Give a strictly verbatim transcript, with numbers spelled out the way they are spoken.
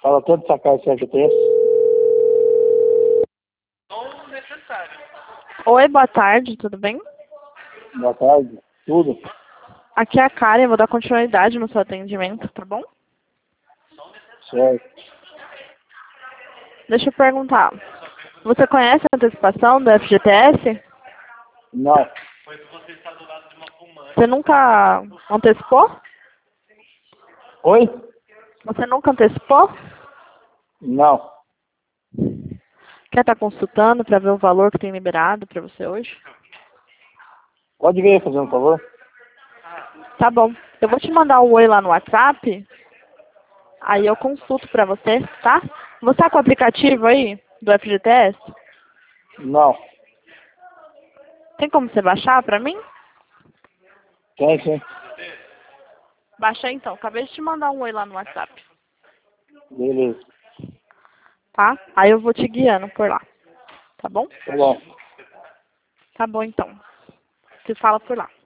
Fala todo sacar esse F G T S. Oi, boa tarde, tudo bem? Boa tarde. Tudo? Aqui é a Karen, eu vou dar continuidade no seu atendimento, tá bom? Certo. Deixa eu perguntar. Você conhece a antecipação do F G T S? Não. Você nunca antecipou? Oi? Você nunca antecipou? Não. Quer estar consultando para ver o valor que tem liberado para você hoje? Pode vir fazer um favor? Tá bom. Eu vou te mandar um oi lá no WhatsApp. Aí eu consulto para você, tá? Você tá com o aplicativo aí do F G T S? Não. Tem como você baixar para mim? Tem sim. Baixa aí, então. Acabei de te mandar um oi lá no WhatsApp, Beleza. tá? Aí eu vou te guiando por lá. Tá bom? Tá bom. Tá bom, então. Se fala por lá.